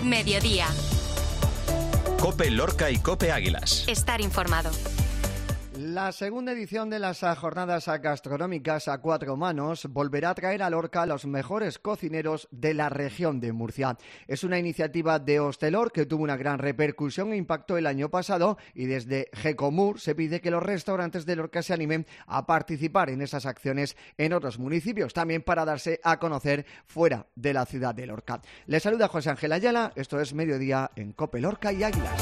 Mediodía. COPE Lorca y COPE Águilas. Estar informado. La segunda edición de las jornadas gastronómicas a cuatro manos volverá a traer a Lorca a los mejores cocineros de la región de Murcia. Es una iniciativa de Hostelor que tuvo una gran repercusión e impacto el año pasado, y desde Gecomur se pide que los restaurantes de Lorca se animen a participar en esas acciones en otros municipios, también para darse a conocer fuera de la ciudad de Lorca. Les saluda José Ángel Ayala, esto es Mediodía en COPE Lorca y Águilas.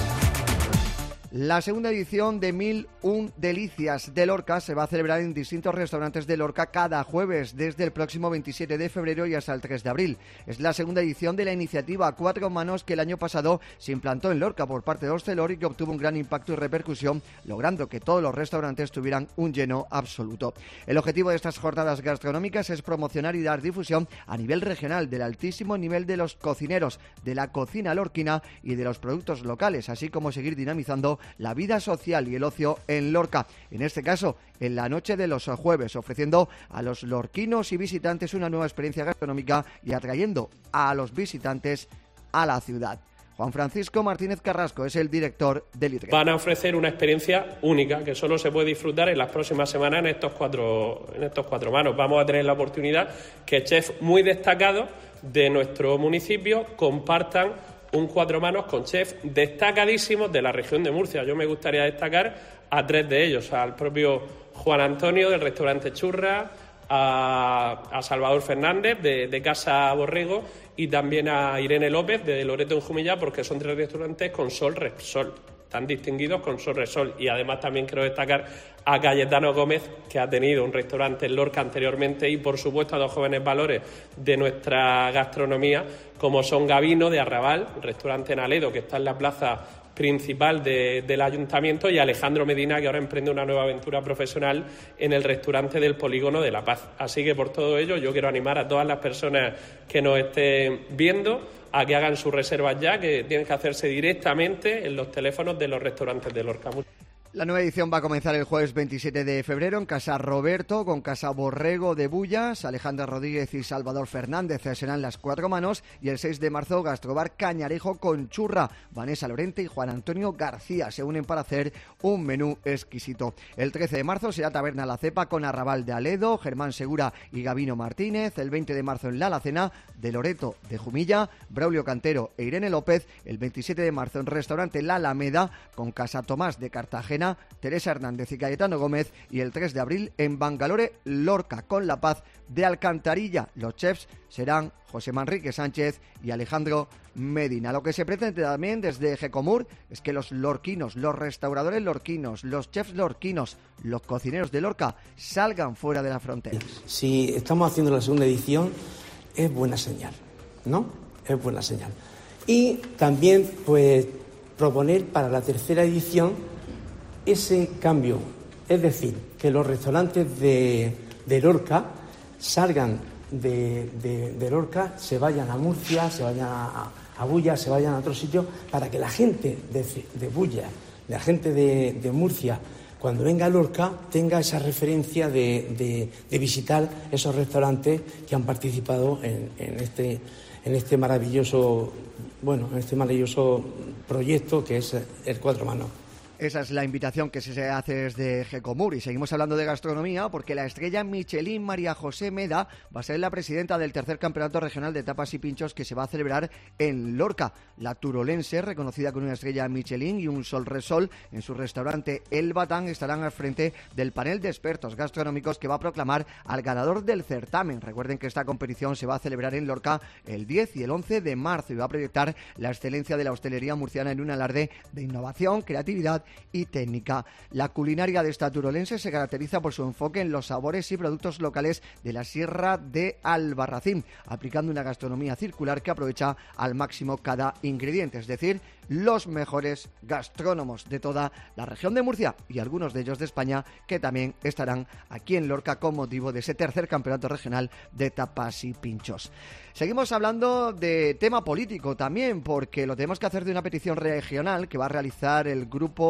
La segunda edición de 1001 Delicias de Lorca se va a celebrar en distintos restaurantes de Lorca cada jueves desde el próximo 27 de febrero y hasta el 3 de abril. Es la segunda edición de la iniciativa a cuatro manos que el año pasado se implantó en Lorca por parte de Hostelor y que obtuvo un gran impacto y repercusión, logrando que todos los restaurantes tuvieran un lleno absoluto. El objetivo de estas jornadas gastronómicas es promocionar y dar difusión a nivel regional del altísimo nivel de los cocineros, de la cocina lorquina y de los productos locales, así como seguir dinamizando la vida social y el ocio en Lorca, en este caso en la noche de los jueves, ofreciendo a los lorquinos y visitantes una nueva experiencia gastronómica y atrayendo a los visitantes a la ciudad. Juan Francisco Martínez Carrasco es el director del ITRE. Van a ofrecer una experiencia única que solo se puede disfrutar en las próximas semanas en estos cuatro manos. Vamos a tener la oportunidad que chefs muy destacados de nuestro municipio compartan un cuatro manos con chefs destacadísimos de la región de Murcia. Yo me gustaría destacar a tres de ellos, al propio Juan Antonio del restaurante Churra, a Salvador Fernández de Casa Borrego y también a Irene López de Loreto en Jumilla, porque son tres restaurantes con Sol Repsol, tan distinguidos con Sol Repsol. Y además también quiero destacar a Cayetano Gómez, que ha tenido un restaurante en Lorca anteriormente, y por supuesto a dos jóvenes valores de nuestra gastronomía, como son Gavino de Arrabal, un restaurante en Aledo que está en la plaza principal del ayuntamiento, y Alejandro Medina, que ahora emprende una nueva aventura profesional en el restaurante del Polígono de La Paz. Así que por todo ello yo quiero animar a todas las personas que nos estén viendo a que hagan sus reservas ya, que tienen que hacerse directamente en los teléfonos de los restaurantes de Lorca. La nueva edición va a comenzar el jueves 27 de febrero en Casa Roberto, con Casa Borrego de Bullas, Alejandra Rodríguez y Salvador Fernández serán las cuatro manos, y el 6 de marzo Gastrobar Cañarejo con Churra, Vanessa Lorente y Juan Antonio García se unen para hacer un menú exquisito. El 13 de marzo será Taberna La Cepa con Arrabal de Aledo, Germán Segura y Gavino Martínez. El 20 de marzo en La Alacena de Loreto de Jumilla, Braulio Cantero e Irene López. El 27 de marzo en Restaurante La Alameda con Casa Tomás de Cartagena, Teresa Hernández y Cayetano Gómez, y el 3 de abril en Bangalore, Lorca con La Paz de Alcantarilla. Los chefs serán José Manrique Sánchez y Alejandro Medina. Lo que se pretende también desde Gecomur es que los lorquinos, los restauradores lorquinos, los chefs lorquinos, los cocineros de Lorca salgan fuera de las fronteras. Si estamos haciendo la segunda edición, es buena señal, ¿no? Es buena señal. Y también, pues, proponer para la tercera edición ese cambio, es decir, que los restaurantes de Lorca salgan de Lorca, se vayan a Murcia, se vayan a Bullas, se vayan a otros sitios, para que la gente de Bullas, la gente de Murcia, cuando venga a Lorca, tenga esa referencia de visitar esos restaurantes que han participado en este maravilloso proyecto que es el Cuatro Manos. Esa es la invitación que se hace desde Gecomur. Y seguimos hablando de gastronomía porque la estrella Michelin María José Meda va a ser la presidenta del tercer campeonato regional de tapas y pinchos que se va a celebrar en Lorca. La turolense, reconocida con una estrella Michelin y un Sol Repsol en su restaurante El Batán, estarán al frente del panel de expertos gastronómicos que va a proclamar al ganador del certamen. Recuerden que esta competición se va a celebrar en Lorca el 10 y el 11 de marzo y va a proyectar la excelencia de la hostelería murciana en un alarde de innovación, creatividad y técnica. La culinaria de esta turolense se caracteriza por su enfoque en los sabores y productos locales de la Sierra de Albarracín, aplicando una gastronomía circular que aprovecha al máximo cada ingrediente, es decir, los mejores gastrónomos de toda la región de Murcia y algunos de ellos de España, que también estarán aquí en Lorca con motivo de ese tercer campeonato regional de tapas y pinchos. Seguimos hablando de tema político también, porque lo tenemos que hacer de una petición regional que va a realizar el grupo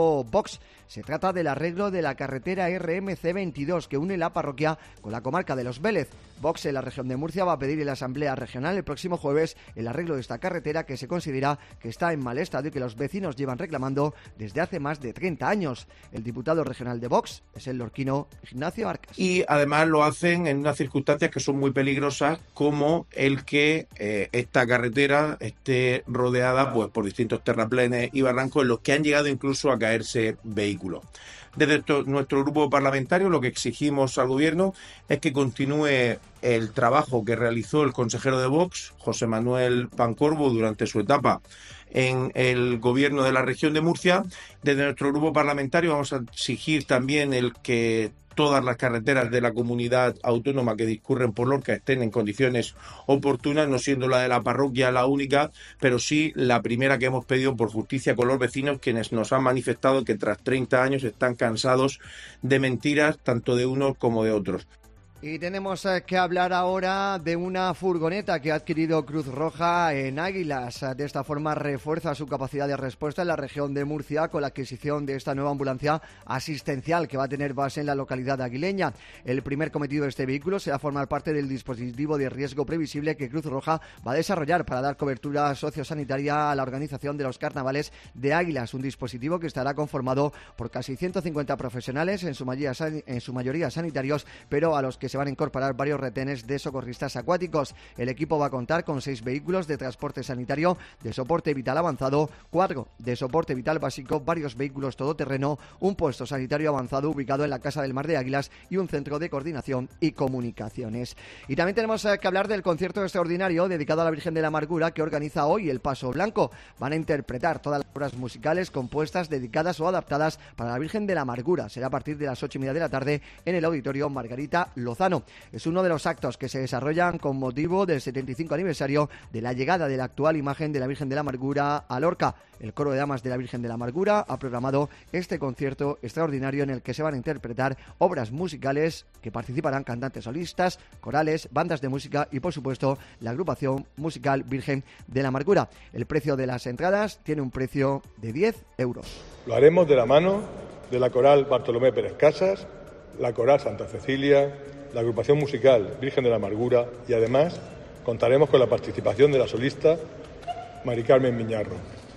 propio Vox. Se trata del arreglo de la carretera RMC22 que une la parroquia con la comarca de Los Vélez. Vox en la región de Murcia va a pedir en la Asamblea Regional el próximo jueves el arreglo de esta carretera que se considera que está en mal estado y que los vecinos llevan reclamando desde hace más de 30 años. El diputado regional de Vox es el lorquino Ignacio Arcas. Y además lo hacen en unas circunstancias que son muy peligrosas, como el que esta carretera esté rodeada pues por distintos terraplenes y barrancos en los que han llegado incluso a caerse vehículos. Desde nuestro grupo parlamentario lo que exigimos al Gobierno es que continúe el trabajo que realizó el consejero de Vox, José Manuel Pancorbo, durante su etapa en el Gobierno de la región de Murcia. Desde nuestro grupo parlamentario vamos a exigir también el que todas las carreteras de la comunidad autónoma que discurren por Lorca estén en condiciones oportunas, no siendo la de la parroquia la única, pero sí la primera que hemos pedido por justicia con los vecinos, quienes nos han manifestado que tras 30 años están cansados de mentiras, tanto de unos como de otros. Y tenemos que hablar ahora de una furgoneta que ha adquirido Cruz Roja en Águilas. De esta forma refuerza su capacidad de respuesta en la región de Murcia con la adquisición de esta nueva ambulancia asistencial que va a tener base en la localidad aguileña. El primer cometido de este vehículo será formar parte del dispositivo de riesgo previsible que Cruz Roja va a desarrollar para dar cobertura sociosanitaria a la organización de los carnavales de Águilas. Un dispositivo que estará conformado por casi 150 profesionales, en su mayoría sanitarios, pero a los que se van a incorporar varios retenes de socorristas acuáticos. El equipo va a contar con 6 vehículos de transporte sanitario de soporte vital avanzado, 4 de soporte vital básico, varios vehículos todoterreno, un puesto sanitario avanzado ubicado en la Casa del Mar de Águilas y un centro de coordinación y comunicaciones. Y también tenemos que hablar del concierto extraordinario dedicado a la Virgen de la Amargura que organiza hoy el Paso Blanco. Van a interpretar todas las obras musicales compuestas, dedicadas o adaptadas para la Virgen de la Amargura. Será a partir de las 8:30 de la tarde en el Auditorio Margarita Lozano. Es uno de los actos que se desarrollan con motivo del 75 aniversario de la llegada de la actual imagen de la Virgen de la Amargura a Lorca. El Coro de Damas de la Virgen de la Amargura ha programado este concierto extraordinario en el que se van a interpretar obras musicales que participarán cantantes solistas, corales, bandas de música y, por supuesto, la agrupación musical Virgen de la Amargura. El precio de las entradas tiene un precio de 10 euros. Lo haremos de la mano de la Coral Bartolomé Pérez Casas, la Coral Santa Cecilia, la agrupación musical Virgen de la Amargura y además contaremos con la participación de la solista Mari Carmen Miñarro.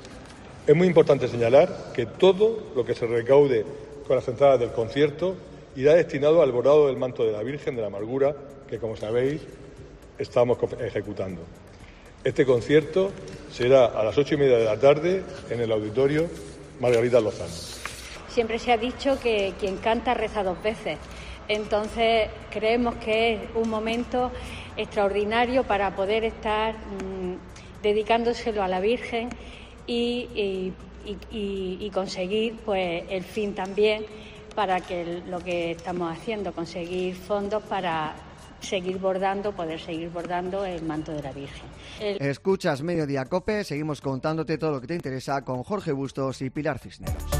Es muy importante señalar que todo lo que se recaude con las entradas del concierto irá destinado al bordado del manto de la Virgen de la Amargura que, como sabéis, estamos ejecutando. Este concierto será a las 8:30 de la tarde en el Auditorio Margarita Lozano. Siempre se ha dicho que quien canta reza 2 veces. Entonces creemos que es un momento extraordinario para poder estar dedicándoselo a la Virgen y conseguir pues el fin también para que lo que estamos haciendo, conseguir fondos para poder seguir bordando el manto de la Virgen. Escuchas Mediodía Cope, seguimos contándote todo lo que te interesa con Jorge Bustos y Pilar Cisneros.